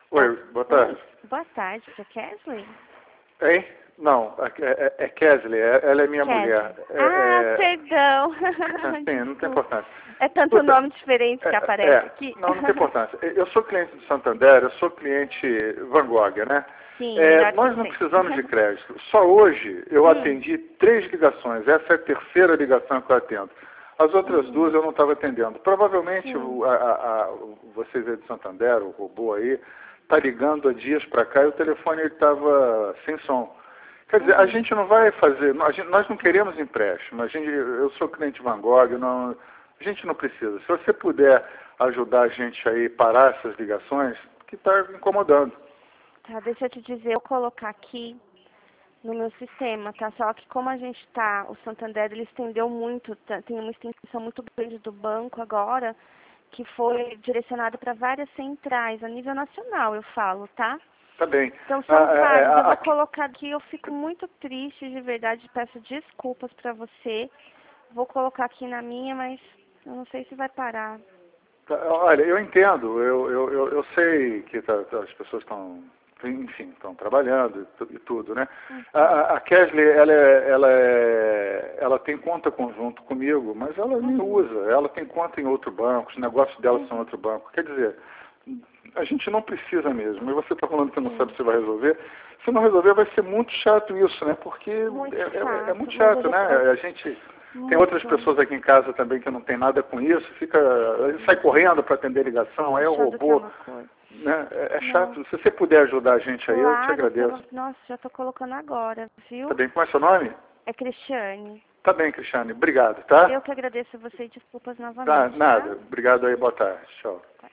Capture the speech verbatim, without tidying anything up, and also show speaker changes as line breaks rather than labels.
Oi, boa tarde.
Boa tarde, é Kesley?
Hein? Não, é, é, é Kesley, ela é minha
Kesley.
mulher. É,
ah,
é...
perdão.
Sim, não tem importância.
É tanto
Puta,
nome diferente que
é,
aparece
é,
aqui.
Não, não tem importância. Eu sou cliente do Santander, eu sou cliente Van Gogh, né?
Sim,
É, nós não precisamos de crédito. Só hoje eu
hum.
atendi três ligações. Essa é a terceira ligação que eu atendo. As outras
hum.
duas eu não estava atendendo. Provavelmente
Sim.
o, a, a, a, vocês aí do Santander, o robô aí, está ligando há dias para cá e o telefone estava sem som. Quer dizer,
Uhum.
a gente não vai fazer, a gente, nós não queremos empréstimo. A gente, eu sou cliente Van Gogh, não, a gente não precisa. Se você puder ajudar a gente aí a parar essas ligações, que está incomodando.
Tá, deixa eu te dizer, eu vou colocar aqui no meu sistema, tá? Só que como a gente tá, o Santander, ele estendeu muito, tá, tem uma extensão muito grande do banco agora, que foi direcionada para várias centrais, a nível nacional, eu falo, tá?
Tá bem.
Então são
Ah, é,
vários, eu
a,
vou
a,
colocar aqui, eu fico muito triste, de verdade, peço desculpas para você. Vou colocar aqui na minha, mas eu não sei se vai parar.
olha, eu entendo, eu, eu, eu, eu sei que tá, as pessoas estão, enfim, estão trabalhando e, tu, e tudo, né?
Uhum.
A, a Kesley, ela, é, ela, é, ela tem conta conjunto comigo, mas ela
Uhum.
nem usa, ela tem conta em outro banco, os negócios dela
Uhum.
são em outro banco. Quer dizer, a gente não precisa mesmo. E você está falando que não
Sim.
sabe se vai resolver. Se não resolver, vai ser muito chato isso, né? Porque
Muito
é,
chato,
é, é muito
mas
chato,
ele
né?
é
A gente tem
muito.
outras pessoas aqui em casa também que não tem nada com isso, fica, sai correndo para atender ligação, aí é o
Achando que é
robô.
uma coisa.
Né? É, é
Não.
chato. Se você puder ajudar a gente aí, eu te
Claro, pelo...
agradeço.
Nossa, já tô colocando agora, viu?
Tá bem? Qual é o seu nome?
É Cristiane.
Tá bem, Cristiane. Obrigado, tá?
Eu que agradeço a você e desculpas novamente,
Tá,
tá?
nada. Obrigado aí, boa tarde. Tchau.
Tá.